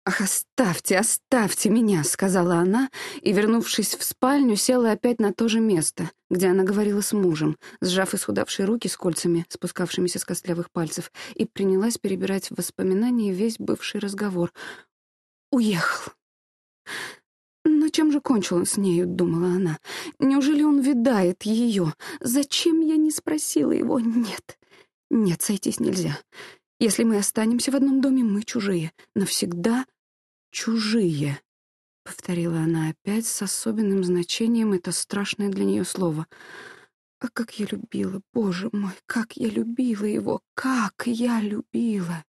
«Ах, оставьте, оставьте меня», — сказала она, и, вернувшись в спальню, села опять на то же место, где она говорила с мужем, сжав исхудавшие руки с кольцами, спускавшимися с костлявых пальцев, и принялась перебирать в воспоминания весь бывший разговор. «Уехал. Но чем же кончил он с нею?» — думала она. «Неужели он видает ее? Зачем я не спросила его? Нет, нет, сойтись нельзя. Если мы останемся в одном доме, мы чужие. Навсегда чужие», — повторила она опять с особенным значением это страшное для нее слово. «А как я любила, Боже мой, как я любила его, как я любила!»